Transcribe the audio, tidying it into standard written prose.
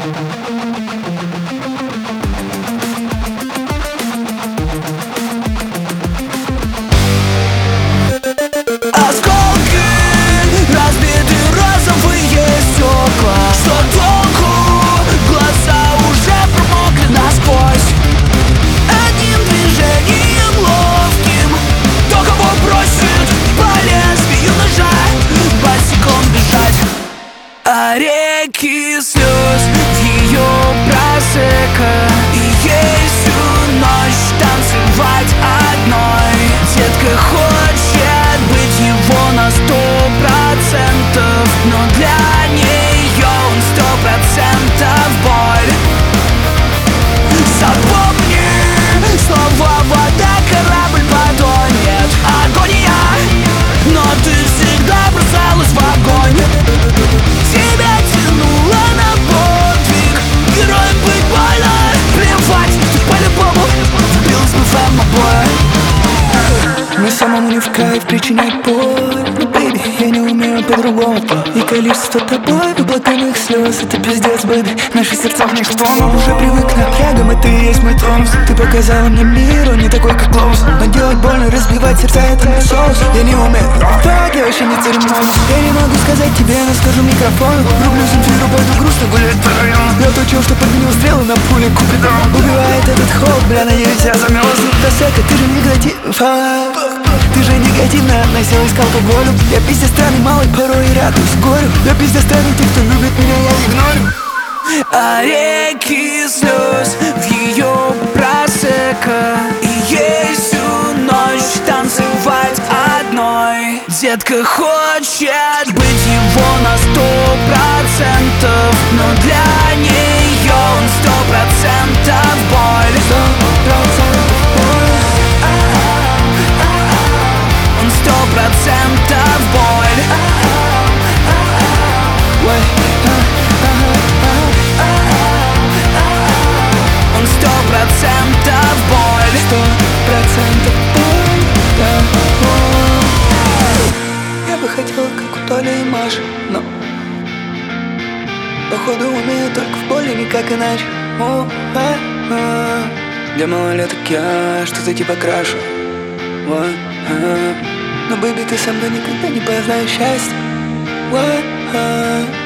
Осколки, разбиты розовые стекла. Что толку? Глаза уже промокли насквозь. Одним движением ловким то, кого бросит по лезвию ножа, босиком бежать. А реки слез в ее просека, и ей всю ночь танцевать одной. Детка хочет быть его на 100%, но для нее он 100% боль. Запомни слова: вода, корабль потонет. Агония, но ты всегда бросалась в огонь. Тебя тянуло на подвиг, героем быть больно. Плевать, ты по-любому влюбилась бы в обои. Мне самому не в кайф причинять боль, но, бэйби, я не умею по-другому. И количество тобой выплаканных слез — это пиздец, бэйби. Наши сердца в них тонут, уже привык к напрягам, это и есть мой тонус. Ты показала мне мир, он не такой, как Клоус. Но делать больно, разбивать сердца — это мой соус. Я не умею, так, я вообще не церемонюсь. Я не могу сказать тебе, но скажу микрофону. Рублю Земфиру, пойду грустно гулять по району. Я точил, что подменил стрелы на пуле Купидон. Убивает этот холод, бля, надеюсь, я замелась до сека. Ты же негатив, ты же негативно относилась к алкоголю. Я пиздец странный малый, порой и радуюсь горю. Я пиздец странный, те, кто любит меня, я игнорю. А реки слез в ее просека, и ей всю ночь танцевать одной. Детка хочет быть его на 100%, но для нее он 100% боль. 100% боль. Он 100% боль. Он 100% боль. 100% боль, да, боль. Я бы хотел, как у Толи и Маши, но походу умею только в боли, никак иначе. Для малолеток я что-то типа крашу. Но, бэйби, ты со мной никогда не познаешь счастья.